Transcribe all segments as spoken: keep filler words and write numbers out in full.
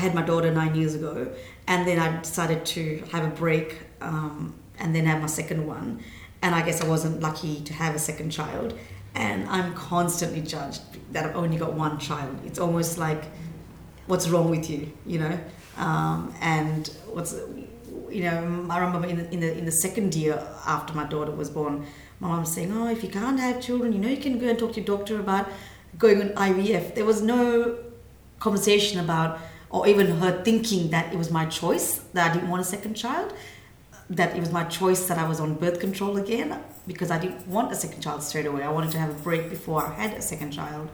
had my daughter nine years ago, and then I decided to have a break, um, and then have my second one. And I guess I wasn't lucky to have a second child. And I'm constantly judged that I've only got one child. It's almost like, what's wrong with you, you know? Um, and what's, you know, I remember in the, in the in the second year after my daughter was born, my mom was saying, oh, if you can't have children, you know, you can go and talk to your doctor about going on I V F. There was no conversation about, or even her thinking that it was my choice, that I didn't want a second child, that it was my choice that I was on birth control again, because I didn't want a second child straight away. I wanted to have a break before I had a second child.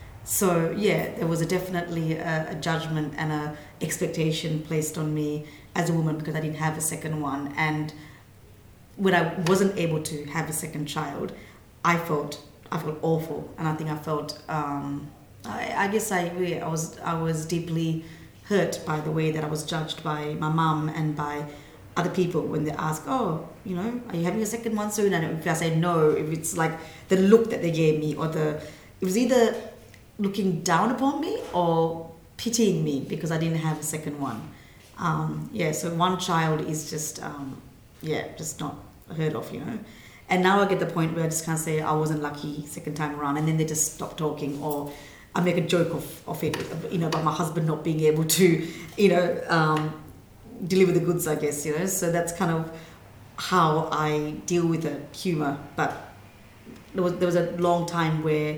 So yeah, there was a definitely a, a judgment and a expectation placed on me as a woman because I didn't have a second one. And when I wasn't able to have a second child, I felt I felt awful, and I think I felt um, I, I guess I I was I was deeply hurt by the way that I was judged by my mum and by other people when they ask, oh, you know, are you having a second one soon? And if I say no, if it's like the look that they gave me, or the it was either looking down upon me or pitying me because I didn't have a second one. Um, yeah, so one child is just, um, yeah, just not heard of, you know. And now I get the point where I just can't say I wasn't lucky second time around, and then they just stop talking, or I make a joke of, of it, you know, about my husband not being able to, you know, um, deliver the goods, I guess, you know. So that's kind of how I deal with the humour. But there was there was a long time where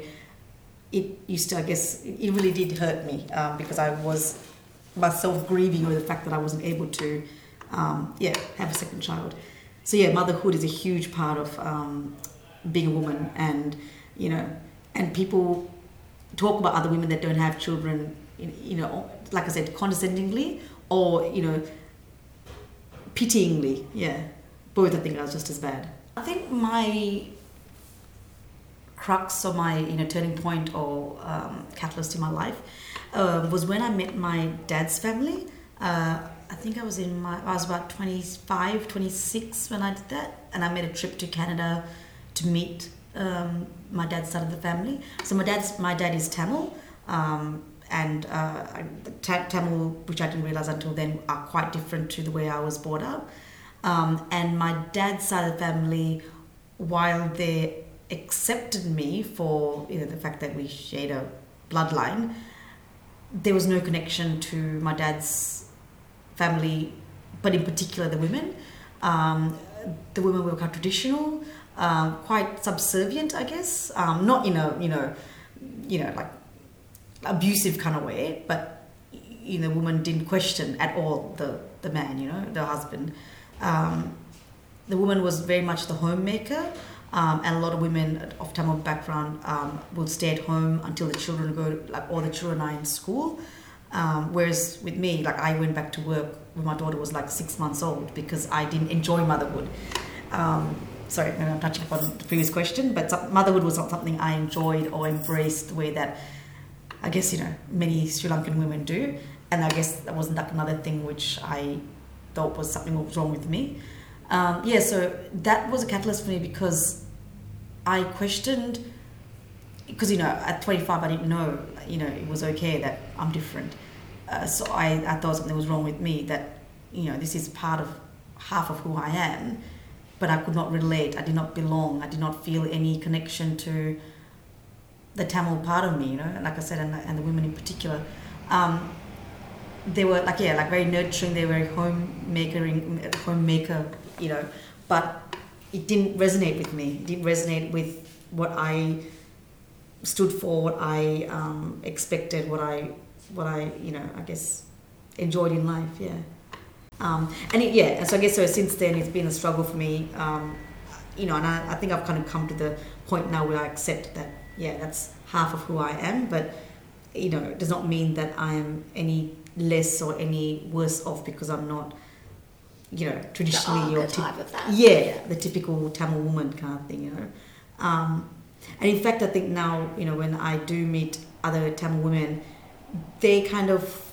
it used to, I guess, it really did hurt me um, because I was myself grieving over the fact that I wasn't able to, um, yeah, have a second child. So yeah, motherhood is a huge part of um, being a woman, and you know, and people talk about other women that don't have children, you know, like I said, condescendingly, or you know, pityingly. Yeah, both I think are just as bad. I think my crux or my you know turning point or um, catalyst in my life uh, was when I met my dad's family. Uh, I think I was in my I was about twenty-five, twenty-six when I did that, and I made a trip to Canada to meet um, my dad's side of the family. So my dad's my dad is Tamil, um, and uh, Ta- Tamil, which I didn't realize until then, are quite different to the way I was brought up. Um, and my dad's side of the family, while they accepted me for you know the fact that we shared a bloodline, there was no connection to my dad's family, but in particular the women. Um, the women were quite traditional, um, quite subservient, I guess. Um, not in a you know, you know like abusive kind of way, but you know, woman didn't question at all the the man, you know, the husband. Um, the woman was very much the homemaker. Um, and a lot of women of Tamil background um, will stay at home until the children go, like all the children are in school. Um, whereas with me, like I went back to work when my daughter was like six months old because I didn't enjoy motherhood. Um, sorry, maybe I'm touching upon the previous question, but some, motherhood was not something I enjoyed or embraced the way that I guess, you know, many Sri Lankan women do. And I guess that wasn't like another thing which I thought was something was wrong with me. Um, yeah, so that was a catalyst for me because I questioned, because, you know, at twenty-five I didn't know, you know, it was okay that I'm different. Uh, so I, I thought something was wrong with me, that, you know, this is part of half of who I am, but I could not relate. I did not belong. I did not feel any connection to the Tamil part of me, you know, and like I said, and the, and the women in particular. Um, they were like, yeah, like very nurturing. They were very homemaker, homemaker, you know, but it didn't resonate with me. It didn't resonate with what I stood for, what I um, expected, what I, what I, you know, I guess enjoyed in life. Yeah. Um, and it, yeah, and so I guess so since then it's been a struggle for me, um, you know, and I, I think I've kind of come to the point now where I accept that, yeah, that's half of who I am, but, you know, it does not mean that I am any less or any worse off because I'm not, you know, traditionally or type of that. Yeah, yeah, the typical Tamil woman kind of thing, you know. Um, and in fact, I think now, you know, when I do meet other Tamil women, they kind of,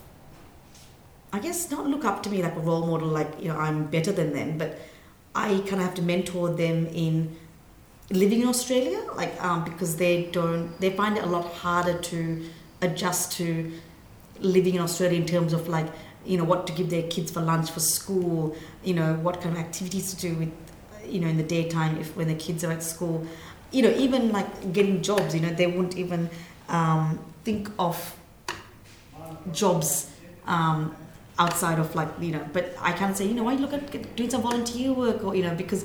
I guess, not look up to me like a role model, like, you know, I'm better than them, but I kind of have to mentor them in living in Australia, like, um, because they don't, they find it a lot harder to adjust to living in Australia in terms of like, you know, what to give their kids for lunch, for school, you know, what kind of activities to do with, you know, in the daytime if when the kids are at school, you know, even like getting jobs, you know, they wouldn't even um, think of jobs um, outside of like, you know, but I can't say, you know, why look at get, doing some volunteer work or, you know, because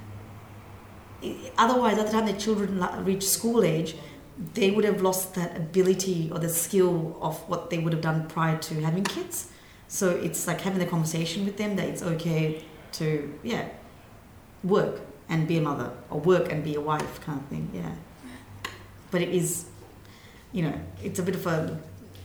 otherwise at the time their children reach school age, they would have lost that ability or the skill of what they would have done prior to having kids. So it's like having the conversation with them that it's okay to, yeah, work and be a mother, or work and be a wife kind of thing, yeah. But it is, you know, it's a bit of a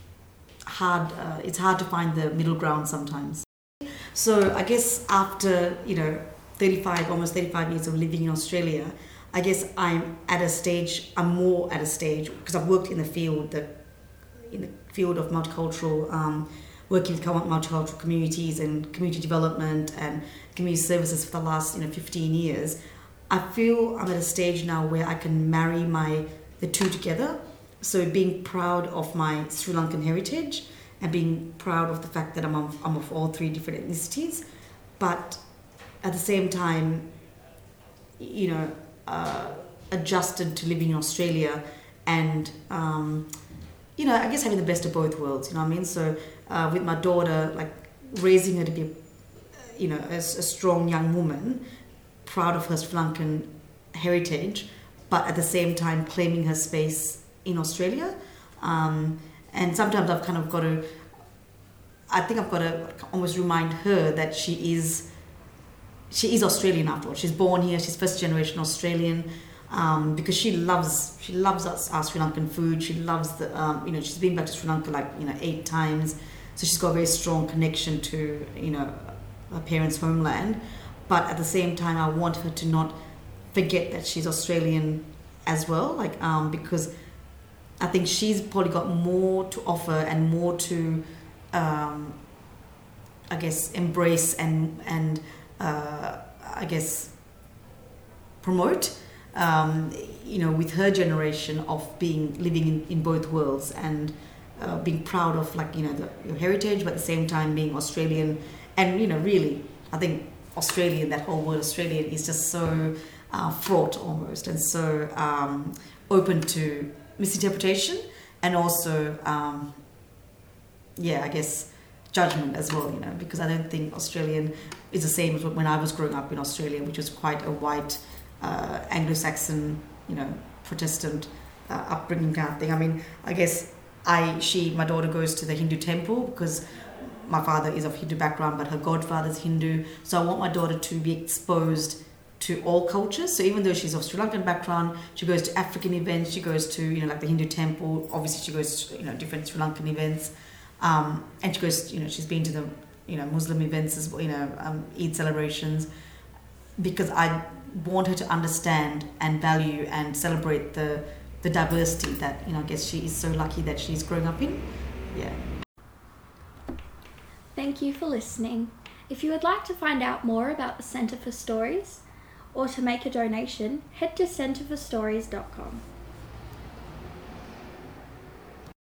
hard, uh, it's hard to find the middle ground sometimes. So I guess after, you know, thirty-five, almost thirty-five years of living in Australia, I guess I'm at a stage, I'm more at a stage, because I've worked in the field, the, in the field of multicultural, um, working with multicultural communities and community development and community services for the last, you know, fifteen years. I feel I'm at a stage now where I can marry my the two together. So being proud of my Sri Lankan heritage and being proud of the fact that I'm of, I'm of all three different ethnicities, but at the same time, you know, uh, adjusted to living in Australia and, um, you know, I guess having the best of both worlds, you know what I mean? So uh, with my daughter, like raising her to be, you know, a, a strong young woman, proud of her Sri Lankan heritage, but at the same time claiming her space in Australia. Um, and sometimes I've kind of got to, I think I've got to almost remind her that she is, she is Australian after all. She's born here, she's first generation Australian, um, because she loves, she loves us, our Sri Lankan food. She loves the, um, you know, she's been back to Sri Lanka like, you know, eight times. So she's got a very strong connection to, you know, her parents' homeland. But at the same time, I want her to not forget that she's Australian as well, like, um, because I think she's probably got more to offer and more to, um, I guess, embrace and, and uh, I guess, promote, um, you know, with her generation of being, living in, in both worlds and uh, being proud of, like, you know, the, your heritage, but at the same time being Australian. And, you know, really, I think Australian, that whole word Australian is just so uh, fraught almost and so um, open to misinterpretation and also, um, yeah, I guess, judgment as well, you know, because I don't think Australian is the same as when I was growing up in Australia, which was quite a white, uh, Anglo-Saxon, you know, Protestant uh, upbringing kind of thing. I mean, I guess I, she, my daughter goes to the Hindu temple because my father is of Hindu background, but her godfather's Hindu. So I want my daughter to be exposed to all cultures. So even though she's of Sri Lankan background, she goes to African events, she goes to, you know, like the Hindu temple. Obviously, she goes to, you know, different Sri Lankan events. Um, and she goes, you know, she's been to the, you know, Muslim events as well, you know, um, Eid celebrations, because I want her to understand and value and celebrate the the diversity that, you know, I guess she is so lucky that she's growing up in. Yeah. Thank you for listening. If you would like to find out more about the Centre for Stories or to make a donation, head to centre for stories dot com.